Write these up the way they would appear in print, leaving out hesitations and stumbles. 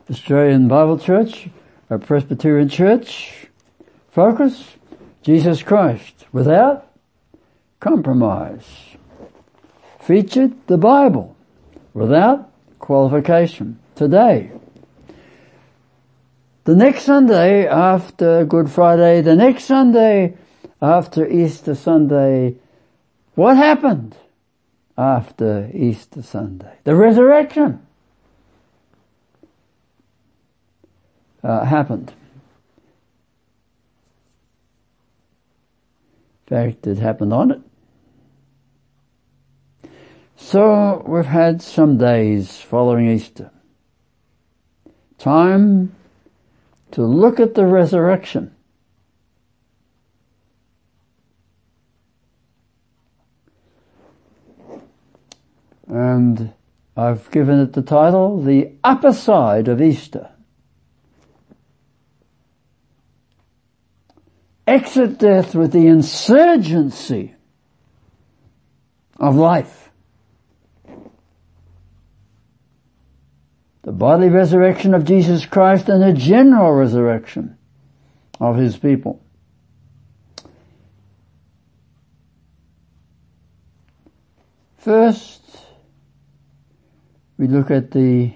Australian Bible Church, a Presbyterian Church. Focus, Jesus Christ, without compromise. Featured, the Bible, without qualification. Today, the next Sunday after Good Friday, the next Sunday after Easter Sunday, what happened after Easter Sunday? The resurrection happened. In fact, it happened on it. So we've had some days following Easter. Time to look at the resurrection. And I've given it the title, The Upper Side of Easter. Exit death with the insurgency of life. The bodily resurrection of Jesus Christ and the general resurrection of His people. First, we look at the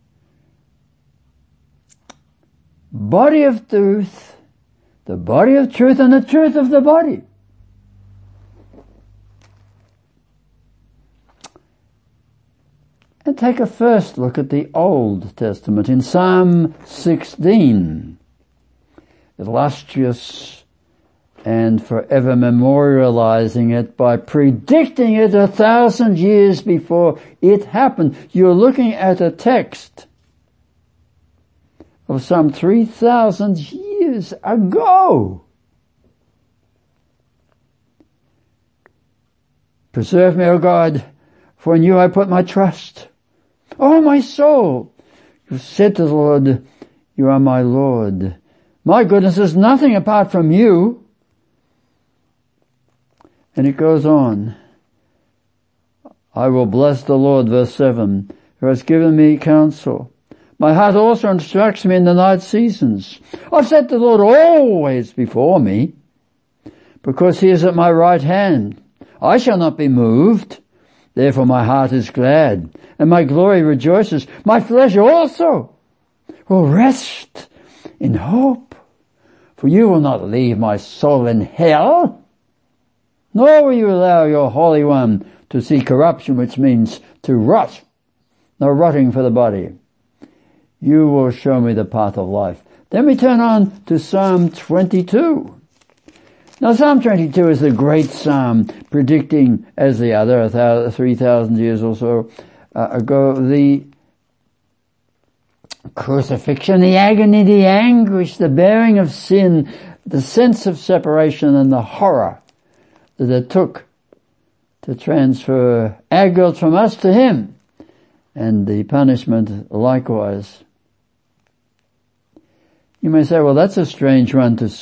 body of truth, the body of truth and the truth of the body. And take a first look at the Old Testament in Psalm 16. Illustrious and forever memorializing it by predicting it 1,000 years before it happened. You're looking at a text of some 3,000 years ago. Preserve me, O God, for in you I put my trust. O my soul, you said to the Lord, you are my Lord. My goodness is nothing apart from you. And it goes on. I will bless the Lord, verse 7, who has given me counsel. My heart also instructs me in the night seasons. I've set the Lord always before me, because he is at my right hand. I shall not be moved. Therefore my heart is glad, and my glory rejoices. My flesh also will rest in hope. For you will not leave my soul in hell, nor will you allow your Holy One to see corruption, which means to rot. No rotting for the body. You will show me the path of life. Then we turn on to Psalm 22. Now Psalm 22 is a great psalm predicting, as the other 3,000 years or so ago, the crucifixion, the agony, the anguish, the bearing of sin, the sense of separation and the horror that it took to transfer our guilt from us to him, and the punishment likewise. You may say, well, that's a strange one to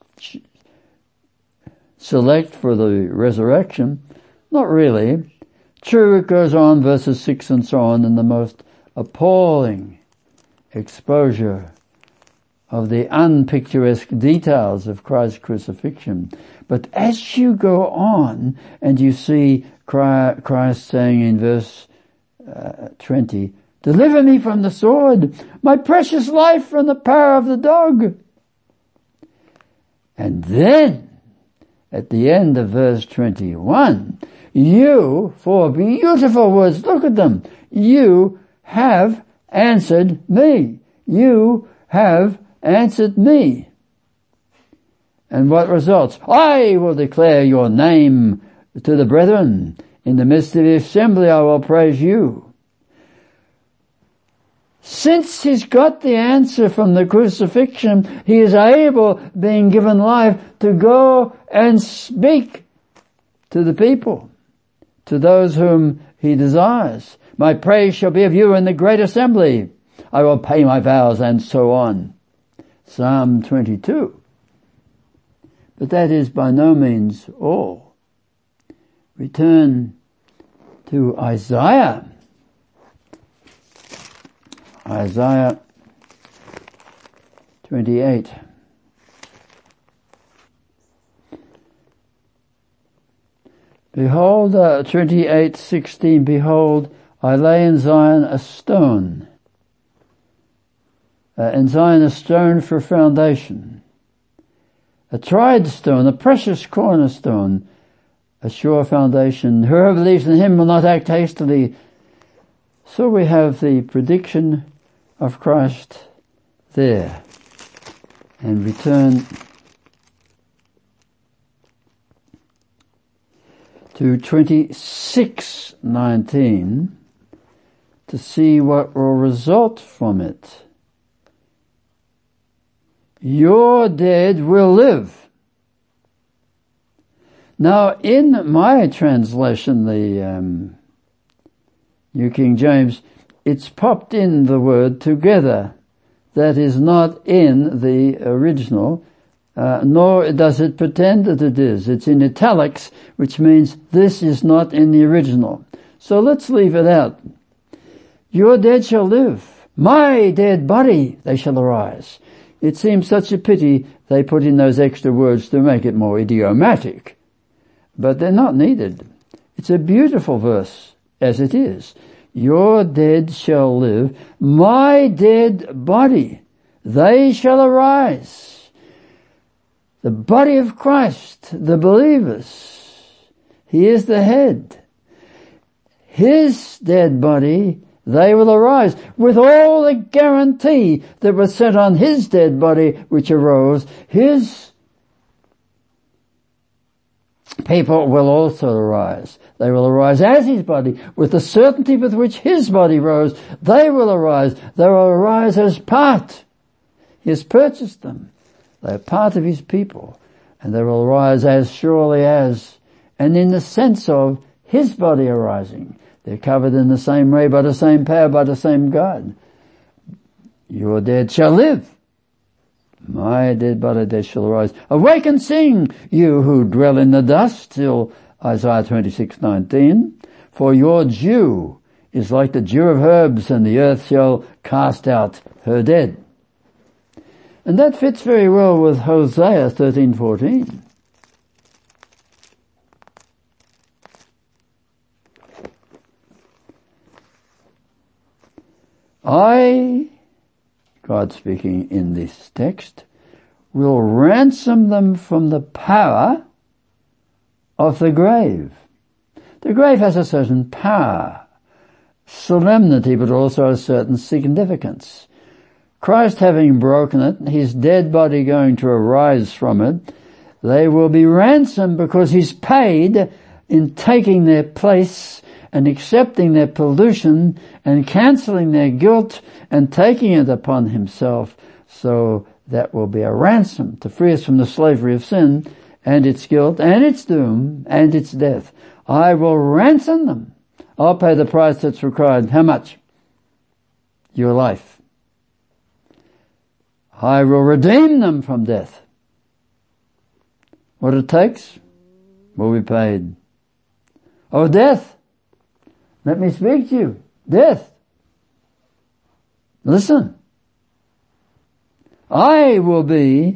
select for the resurrection. Not really. True, it goes on, verses 6 and so on, in the most appalling exposure of the unpicturesque details of Christ's crucifixion. But as you go on and you see Christ saying in verse 20, deliver me from the sword, my precious life from the power of the dog. And then, at the end of verse 21, you, four beautiful words, look at them, you have answered me. You have answered me. And what results? I will declare your name to the brethren. In the midst of the assembly I will praise you. Since he's got the answer from the crucifixion, he is able, being given life, to go and speak to the people, to those whom he desires. My praise shall be of you in the great assembly. I will pay my vows, and so on. Psalm 22. But that is by no means all. Return to Isaiah. Isaiah 28. Behold, 28:16, behold, I lay in Zion a stone. In Zion a stone for foundation. A tried stone, a precious cornerstone, a sure foundation. Whoever believes in him will not act hastily. So we have the prediction of Christ there. And return to 26:19 to see what will result from it. Your dead will live. Now, in my translation, the New King James, it's popped in the word together. That is not in the original, nor does it pretend that it is. It's in italics, which means this is not in the original. So let's leave it out. Your dead shall live. My dead body, they shall arise. It seems such a pity they put in those extra words to make it more idiomatic. But they're not needed. It's a beautiful verse, as it is. Your dead shall live. My dead body, they shall arise. The body of Christ, the believers, he is the head. His dead body, they will arise with all the guarantee that was set on his dead body which arose. His people will also arise. They will arise as his body with the certainty with which his body rose. They will arise. They will arise as part. He has purchased them. They are part of his people. And they will arise as surely as, and in the sense of his body arising. They're covered in the same way, by the same power, by the same God. Your dead shall live. My dead body, they shall arise. Awake and sing, you who dwell in the dust, till Isaiah 26:19. For your dew is like the dew of herbs, and the earth shall cast out her dead. And that fits very well with Hosea 13:14. I, God speaking in this text, will ransom them from the power of the grave. The grave has a certain power, solemnity, but also a certain significance. Christ having broken it, his dead body going to arise from it, they will be ransomed because he's paid in taking their place and accepting their pollution and cancelling their guilt and taking it upon himself. So that will be a ransom to free us from the slavery of sin and its guilt and its doom and its death. I will ransom them. I'll pay the price that's required. How much? Your life. I will redeem them from death. What it takes will be paid. Oh, death, let me speak to you. Death, listen. I will be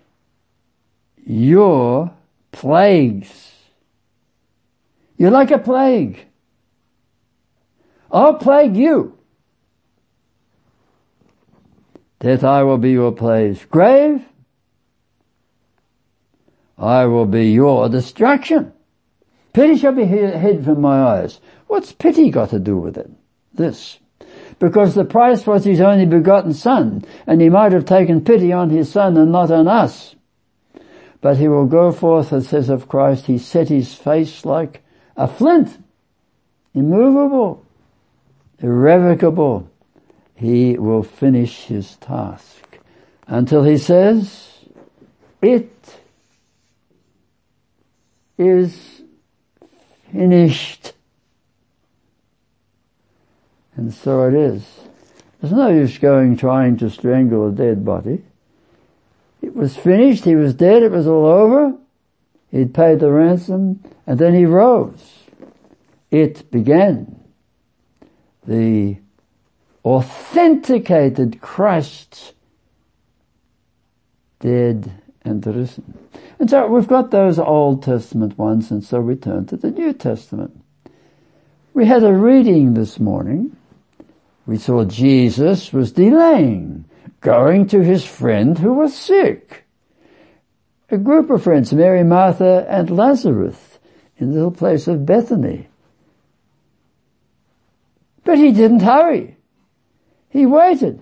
your plagues. You're like a plague. I'll plague you. Death, I will be your plagues. Grave, I will be your destruction. Pity shall be hid from my eyes. What's pity got to do with it? This. Because the price was his only begotten Son, and he might have taken pity on his Son and not on us. But he will go forth, it says of Christ, he set his face like a flint, immovable, irrevocable. He will finish his task until he says, it is finished. And so it is. There's no use trying to strangle a dead body. It was finished, he was dead, it was all over. He'd paid the ransom, and then he rose. It began. The authenticated Christ's dead and risen. And so we've got those Old Testament ones, and so we turn to the New Testament. We had a reading this morning. We saw Jesus was delaying going to his friend who was sick. A group of friends, Mary, Martha, and Lazarus, in the little place of Bethany. But he didn't hurry. He waited.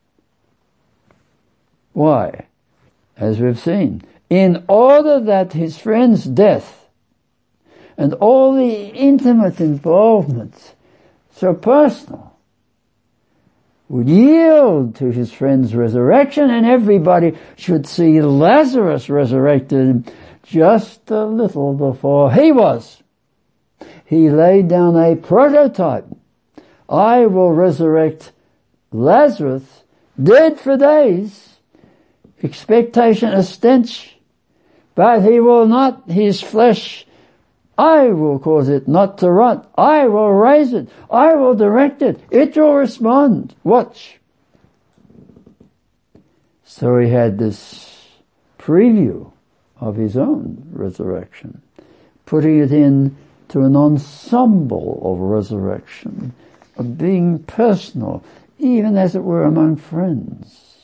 Why? As we've seen, in order that his friend's death and all the intimate involvement, so personal, would yield to his friend's resurrection, and everybody should see Lazarus resurrected just a little before he was. He laid down a prototype. I will resurrect Lazarus, dead for days, expectation, a stench, but he will not, his flesh, I will cause it not to rot. I will raise it. I will direct it. It will respond. Watch. So he had this preview of his own resurrection, putting it in to an ensemble of resurrection, of being personal, even as it were among friends.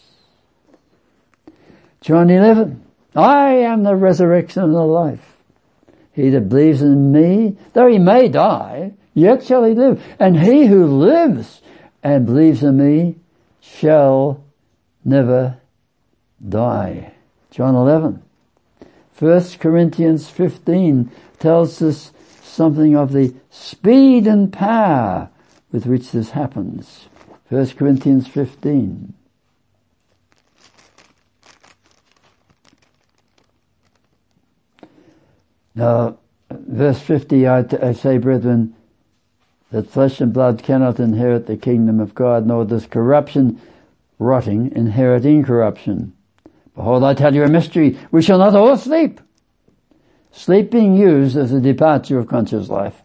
John 11, I am the resurrection and the life. He that believes in me, though he may die, yet shall he live. And he who lives and believes in me shall never die. John 11. 1 Corinthians 15 tells us something of the speed and power with which this happens. 1 Corinthians 15. Now, verse 50, I say, brethren, that flesh and blood cannot inherit the kingdom of God, nor does corruption, rotting, inherit incorruption. Behold, I tell you a mystery. We shall not all sleep. Sleep being used as a departure of conscious life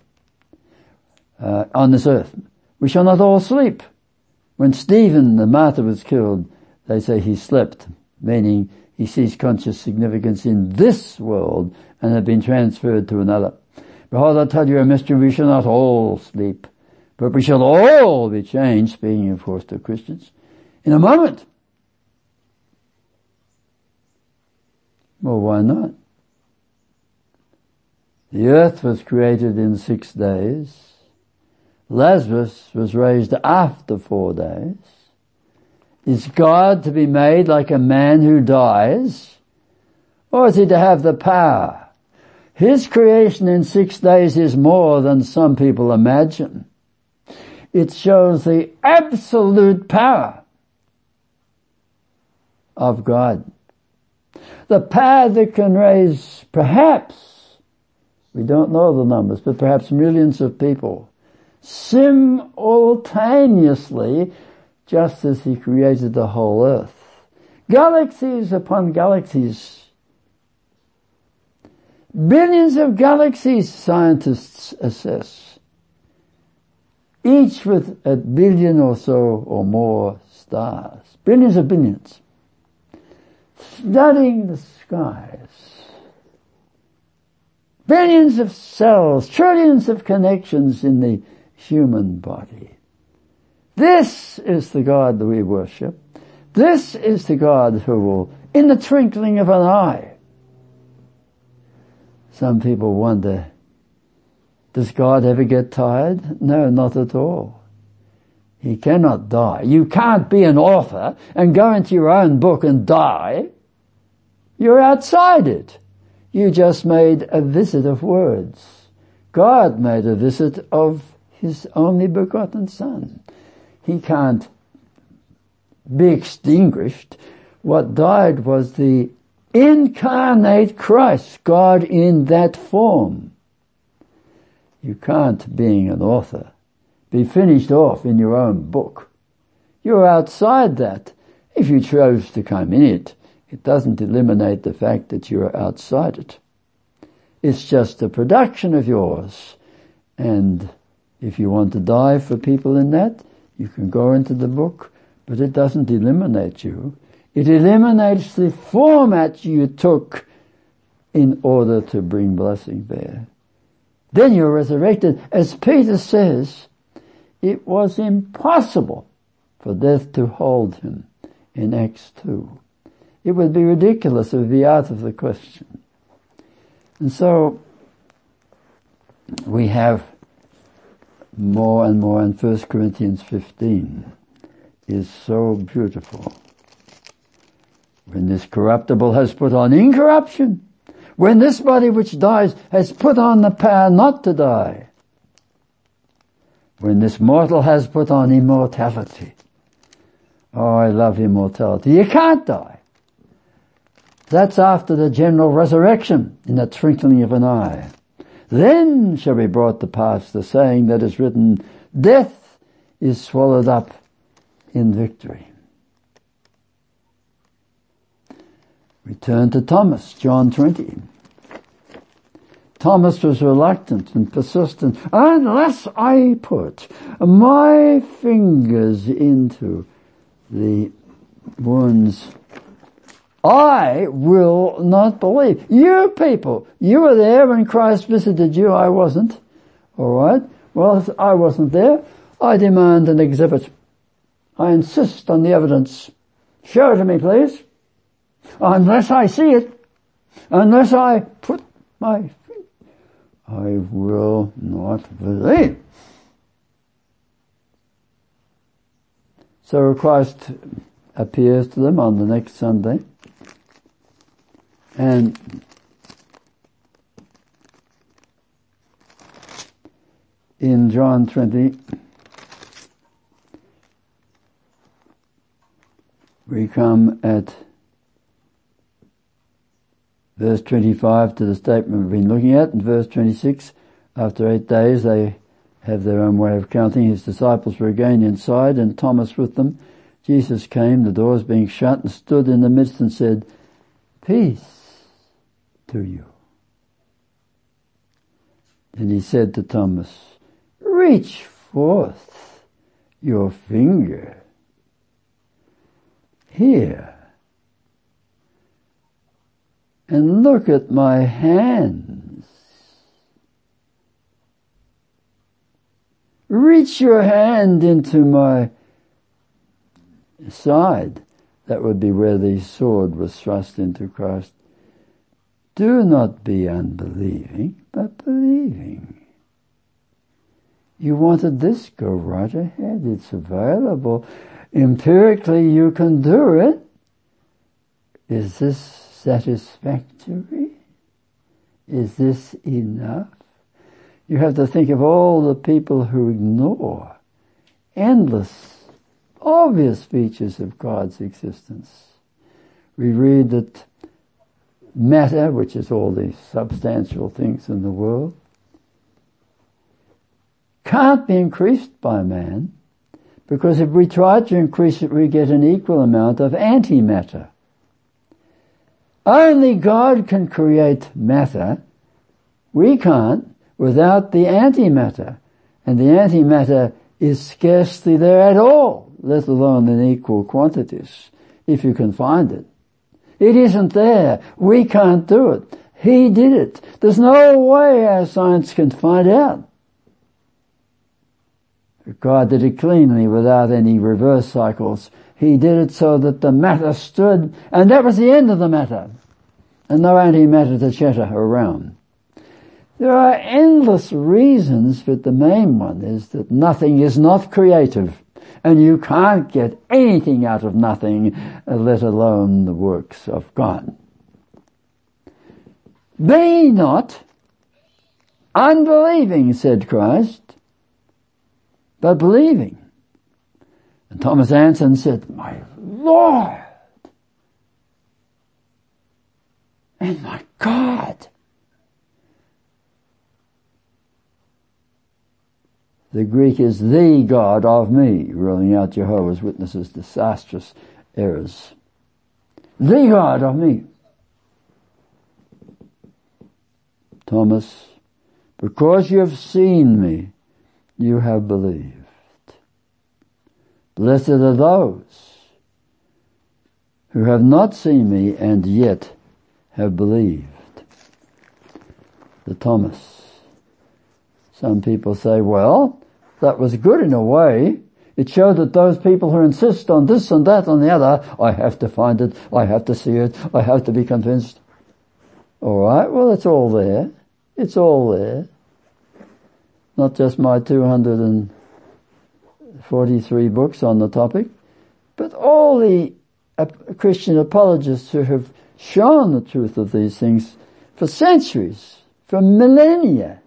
on this earth. We shall not all sleep. When Stephen, the martyr, was killed, they say he slept, meaning he sees conscious significance in this world and had been transferred to another. Behold, I tell you a mystery, we shall not all sleep, but we shall all be changed, speaking of course to Christians, in a moment. Well, why not? The earth was created in 6 days. Lazarus was raised after 4 days. Is God to be made like a man who dies? Or is he to have the power? His creation in 6 days is more than some people imagine. It shows the absolute power of God. The power that can raise perhaps, we don't know the numbers, but perhaps millions of people simultaneously, just as he created the whole earth. Galaxies upon galaxies. Billions of galaxies, scientists assess. Each with 1 billion or so or more stars. Billions of billions. Studying the skies. Billions of cells, trillions of connections in the human body. This is the God that we worship. This is the God who will, in the twinkling of an eye. Some people wonder, does God ever get tired? No, not at all. He cannot die. You can't be an author and go into your own book and die. You're outside it. You just made a visit of words. God made a visit of his only begotten Son. He can't be extinguished. What died was the incarnate Christ, God in that form. You can't, being an author, be finished off in your own book. You're outside that. If you chose to come in it, it doesn't eliminate the fact that you're outside it. It's just a production of yours. And if you want to die for people in that, you can go into the book, but it doesn't eliminate you. It eliminates the format you took in order to bring blessing there. Then you're resurrected. As Peter says, it was impossible for death to hold him in Acts 2. It would be ridiculous. It would be out of the question. And so we have more and more, in 1 Corinthians 15 is so beautiful. When this corruptible has put on incorruption, when this body which dies has put on the power not to die, when this mortal has put on immortality. Oh, I love immortality. You can't die. That's after the general resurrection in the twinkling of an eye. Then shall be brought to pass the saying that is written, death is swallowed up in victory. We turn to Thomas, John 20. Thomas was reluctant and persistent. Unless I put my fingers into the wounds, I will not believe. You people, you were there when Christ visited you. I wasn't. All right. Well, if I wasn't there, I demand an exhibit. I insist on the evidence. Show it to me, please. Unless I see it, unless I put my finger, I will not believe. So Christ appears to them on the next Sunday, and in John 20, we come at verse 25 to the statement we've been looking at. In verse 26, after 8 days they have their own way of counting. His disciples were again inside and Thomas with them. Jesus came, the doors being shut, and stood in the midst and said, peace to you. Then he said to Thomas, reach forth your finger here and look at my hands. Reach your hand into my side. That would be where the sword was thrust into Christ. Do not be unbelieving, but believing. You wanted this? Go right ahead. It's available. Empirically, you can do it. Is this satisfactory? Is this enough? You have to think of all the people who ignore endless, obvious features of God's existence. We read that matter, which is all these substantial things in the world, can't be increased by man, because if we try to increase it, we get an equal amount of antimatter. Only God can create matter. We can't without the antimatter. And the antimatter is scarcely there at all, let alone in equal quantities, if you can find it. It isn't there. We can't do it. He did it. There's no way our science can find out. God did it cleanly without any reverse cycles. He did it so that the matter stood, and that was the end of the matter. And no antimatter to chatter around. There are endless reasons, but the main one is that nothing is not creative. And you can't get anything out of nothing, let alone the works of God. Be not unbelieving, said Christ, but believing. And Thomas answered and said, my Lord and my God. The Greek is the God of me, ruling out Jehovah's Witnesses' disastrous errors. The God of me. Thomas, because you have seen me, you have believed. Blessed are those who have not seen me and yet have believed. The Thomas. Some people say, well, that was good in a way. It showed that those people who insist on this and that and the other, I have to find it, I have to see it, I have to be convinced. All right, well, it's all there. It's all there. Not just my 243 books on the topic, but all the Christian apologists who have shown the truth of these things for centuries, for millennia.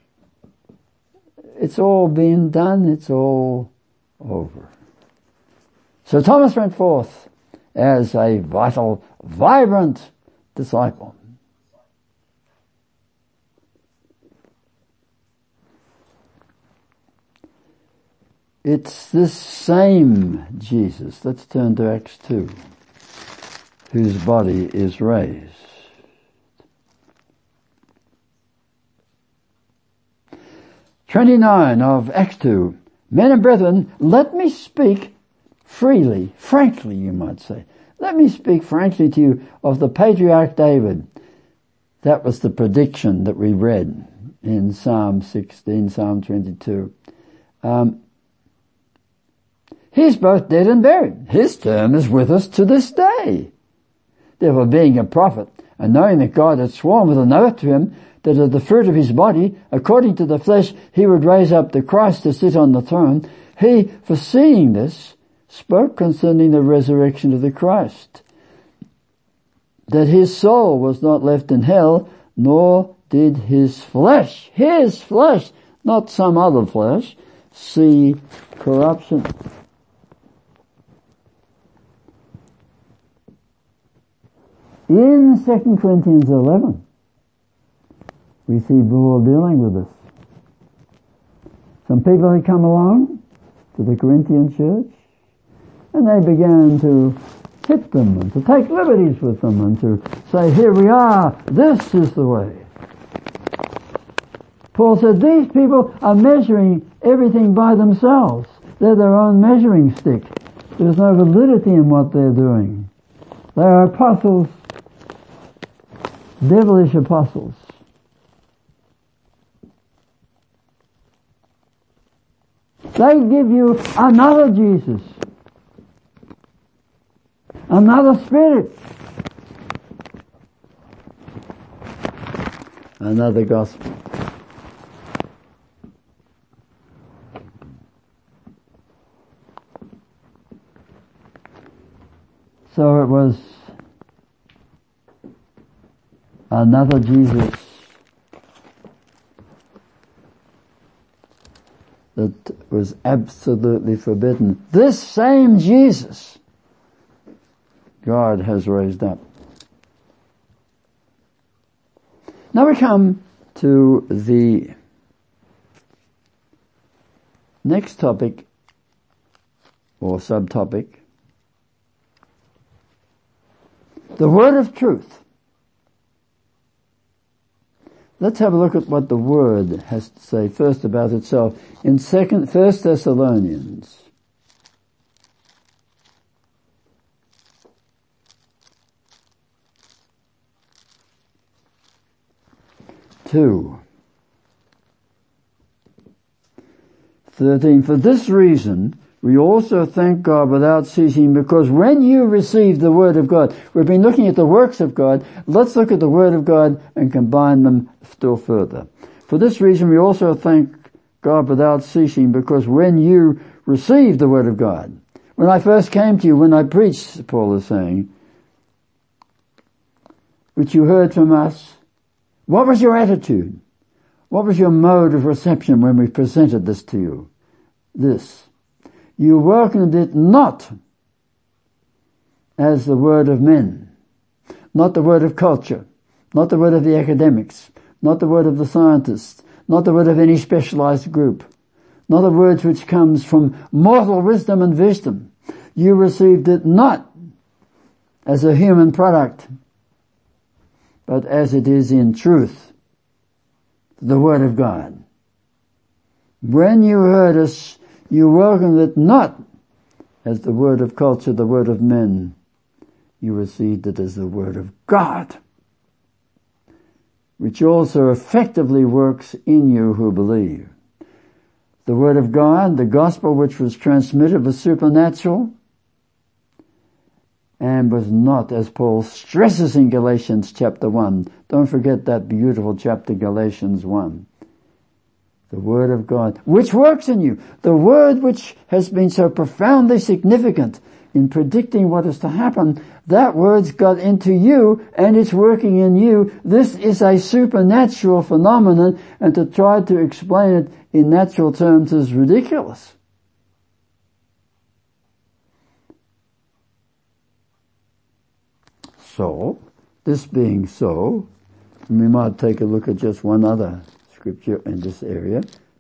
It's all been done, it's all over. So Thomas went forth as a vital, vibrant disciple. It's this same Jesus, let's turn to Acts 2, whose body is raised. (29) of Acts 2. Men and brethren, let me speak freely, frankly you might say. Let me speak frankly to you of the patriarch David. That was the prediction that we read in Psalm 16, Psalm 22. He's both dead and buried. His term is with us to this day. Therefore, being a prophet, and knowing that God had sworn with an oath to him that of the fruit of his body, according to the flesh, he would raise up the Christ to sit on the throne, he, foreseeing this, spoke concerning the resurrection of the Christ, that his soul was not left in hell, nor did his flesh, not some other flesh, see corruption. In 2 Corinthians 11, we see Paul dealing with this. Some people had come along to the Corinthian church, and they began to hit them and to take liberties with them and to say, here we are, this is the way. Paul said, these people are measuring everything by themselves. They're their own measuring stick. There's no validity in what they're doing. They are apostles, devilish apostles. They give you another Jesus, another spirit, another gospel. So it was another Jesus that was absolutely forbidden. This same Jesus God has raised up. Now we come to the next topic or subtopic, the word of truth. Let's have a look at what the word has to say first about itself in 1 Thessalonians. (2) 13. For this reason we also thank God without ceasing, because when you received the word of God, we've been looking at the works of God, let's look at the word of God and combine them still further. For this reason we also thank God without ceasing, because when you received the word of God, when I first came to you, when I preached, Paul is saying, which you heard from us, what was your attitude? What was your mode of reception when we presented this to you? This. You welcomed it not as the word of men, not the word of culture, not the word of the academics, not the word of the scientists, not the word of any specialized group, not the word which comes from mortal wisdom and wisdom. You received it not as a human product, but as it is in truth, the word of God. When you heard us, you welcomed it not as the word of culture, the word of men. you received it as the Word of God, which also effectively works in you who believe. The Word of God, the gospel which was transmitted, was supernatural and was not, as Paul stresses in Galatians chapter 1. Don't forget that beautiful chapter, Galatians 1. The Word of God, which works in you. The Word which has been so profoundly significant in predicting what is to happen, that Word's got into you and it's working in you. This is a supernatural phenomenon, and to try to explain it in natural terms is ridiculous. So, this being so, we might take a look at just one other scripture in this area.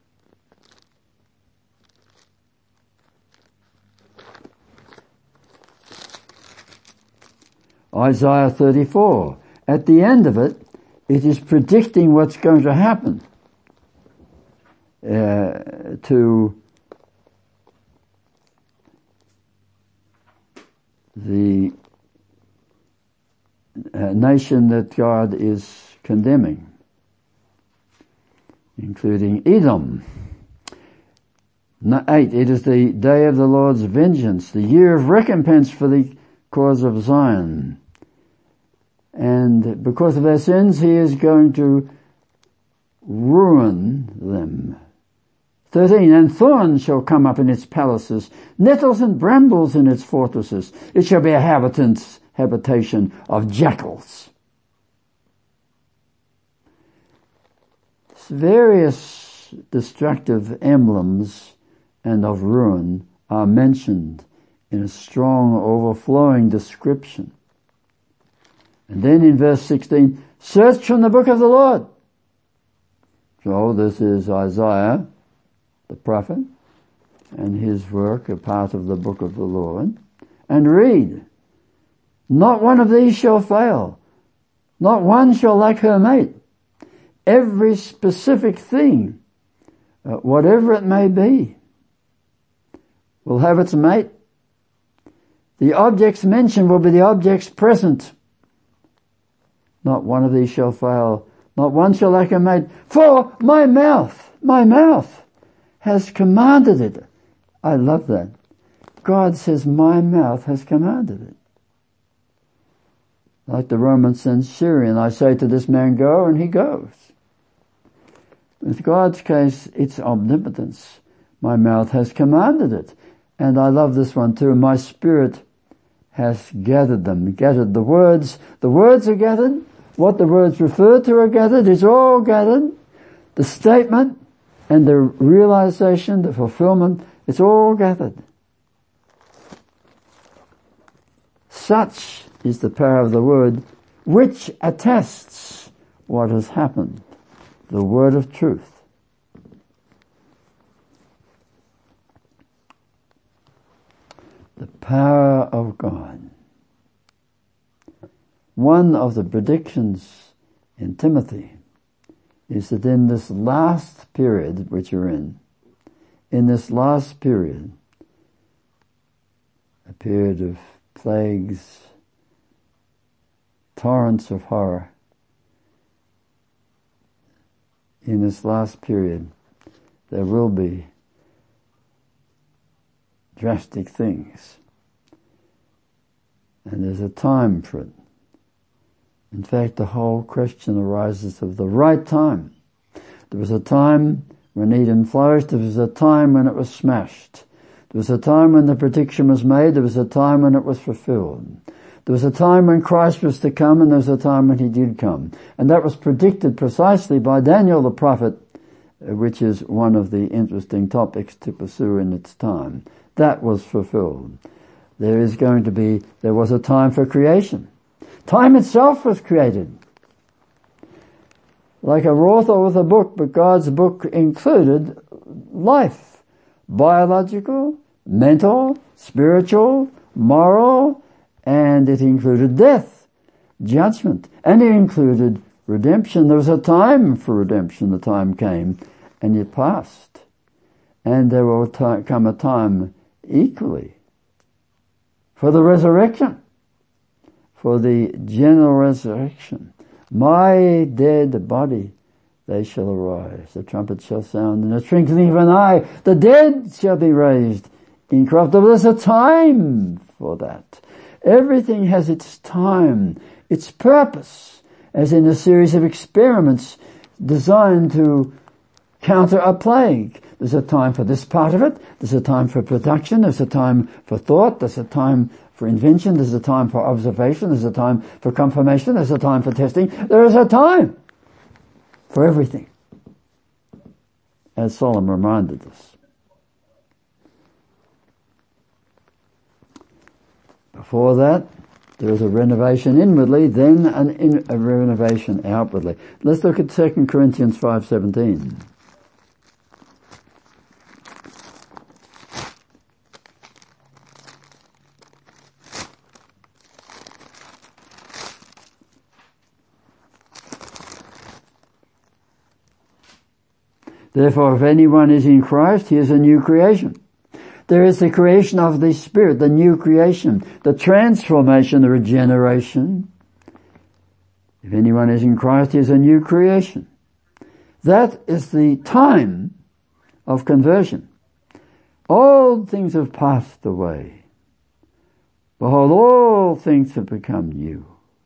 Isaiah 34. At the end of it, it is predicting what's going to happen to the nation that God is condemning, including Edom. 8. It is the day of the Lord's vengeance, the year of recompense for the cause of Zion. And because of their sins, he is going to ruin them. 13. And thorns shall come up in its palaces, nettles and brambles in its fortresses. It shall be a habitation of jackals. Various destructive emblems and of ruin are mentioned in a strong, overflowing description. And then in verse 16, search from the book of the Lord. So this is Isaiah, the prophet, and his work, a part of the book of the Lord. And read, not one of these shall fail, not one shall lack her mate. Every specific thing, whatever it may be, will have its mate. The objects mentioned will be the objects present. Not one of these shall fail, not one shall lack a mate. For my mouth has commanded it. I love that. God says, my mouth has commanded it. Like the Roman centurion, I say to this man, go, and he goes. With God's case, it's omnipotence. My mouth has commanded it. And I love this one too. My spirit has gathered them. Gathered the words. The words are gathered. What the words refer to are gathered. It's all gathered. The statement and the realization, the fulfillment, it's all gathered. Such is the power of the word, which attests what has happened. The word of truth. The power of God. One of the predictions in Timothy is that in this last period which you're in this last period, a period of plagues, torrents of horror, in this last period, there will be drastic things. And there's a time for it. In fact, the whole question arises of the right time. There was a time when Eden flourished. There was a time when it was smashed. There was a time when the prediction was made. There was a time when it was fulfilled. There was a time when Christ was to come, and there was a time when he did come. And that was predicted precisely by Daniel the prophet, which is one of the interesting topics to pursue in its time. That was fulfilled. There was a time for creation. Time itself was created. Like a author with a book, but God's book included life. Biological, mental, spiritual, moral, and it included death, judgment, and it included redemption. There was a time for redemption. The time came, and it passed. And there will come a time equally for the resurrection. for the general resurrection. My dead body, they shall arise. The trumpet shall sound in the twinkling of an eye. The dead shall be raised incorruptible. There's a time for that. Everything has its time, its purpose, as in a series of experiments designed to counter a plague. There's a time for this part of it. There's a time for production. There's a time for thought. There's a time for invention. There's a time for observation. There's a time for confirmation. There's a time for testing. There is a time for everything, as Solomon reminded us. Before that, there is a renovation inwardly, then a renovation outwardly. Let's look at 2 Corinthians 5:17. Therefore, if anyone is in Christ, he is a new creation. There is the creation of the Spirit, the new creation, the transformation, the regeneration. If anyone is in Christ, he is a new creation. That is the time of conversion. All things have passed away. Behold, all things have become new.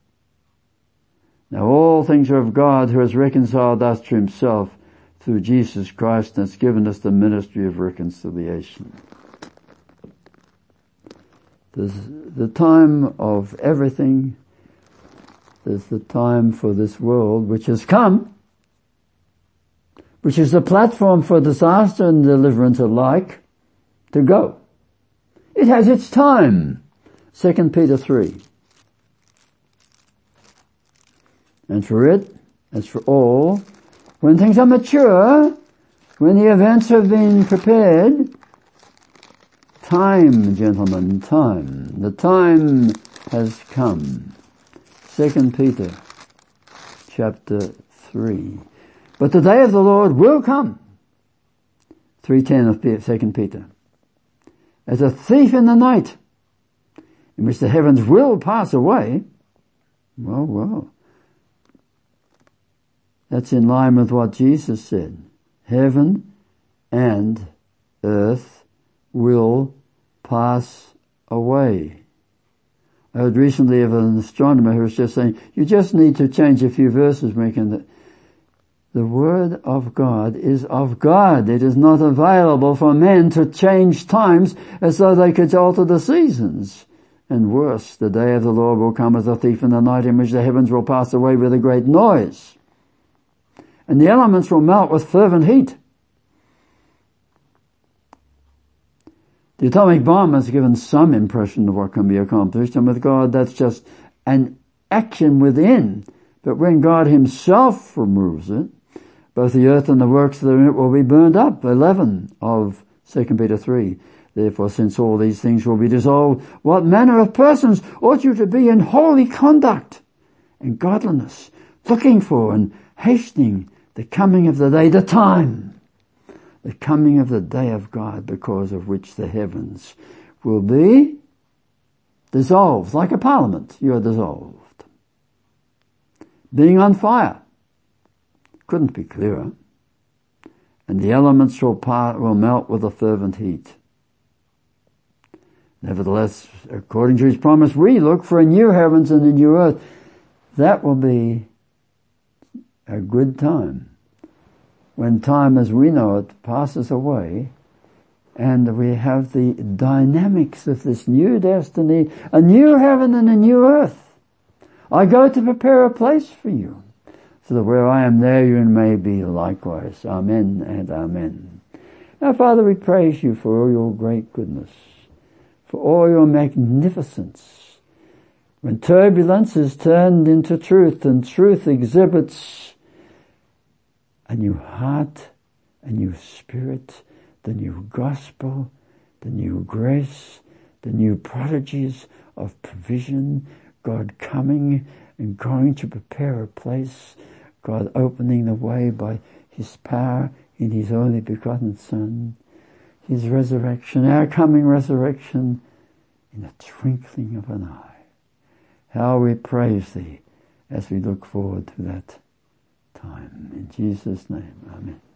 Now all things are of God, who has reconciled us to himself through Jesus Christ and has given us the ministry of reconciliation. There's the time of everything. There's the time for this world which has come, which is the platform for disaster and deliverance alike, to go. It has its time. 2 Peter 3. And for it, as for all, when things are mature, when the events have been prepared, time, gentlemen, time. The time has come. 2 Peter chapter 3. But the day of the Lord will come. 3:10 of 2 Peter. As a thief in the night, in which the heavens will pass away. Well. That's in line with what Jesus said. Heaven and earth will pass away. I heard recently of an astronomer who was just saying, you just need to change a few verses, making that the Word of God is of God. It is not available for men to change times as though they could alter the seasons. And worse, the day of the Lord will come as a thief in the night, in which the heavens will pass away with a great noise, and the elements will melt with fervent heat. The atomic bomb has given some impression of what can be accomplished, and with God that's just an action within. But when God himself removes it, both the earth and the works that are in it will be burned up. 11 of 2 Peter 3. Therefore, since all these things will be dissolved, what manner of persons ought you to be in holy conduct and godliness, looking for and hastening the coming of the day, the time, the coming of the day of God, because of which the heavens will be dissolved. Like a parliament, you are dissolved. Being on fire. Couldn't be clearer. And the elements will melt with a fervent heat. Nevertheless, according to his promise, we look for a new heavens and a new earth. That will be a good time, when time as we know it passes away, and we have the dynamics of this new destiny, a new heaven and a new earth. I go to prepare a place for you, so that where I am there you may be likewise. Amen and amen. Now, Father, we praise you for all your great goodness, for all your magnificence. When turbulence is turned into truth, and truth exhibits a new heart, a new spirit, the new gospel, the new grace, the new prodigies of provision, God coming and going to prepare a place, God opening the way by his power in his only begotten Son, his resurrection, our coming resurrection, in a twinkling of an eye. How we praise thee as we look forward to that time. In Jesus' name, amen.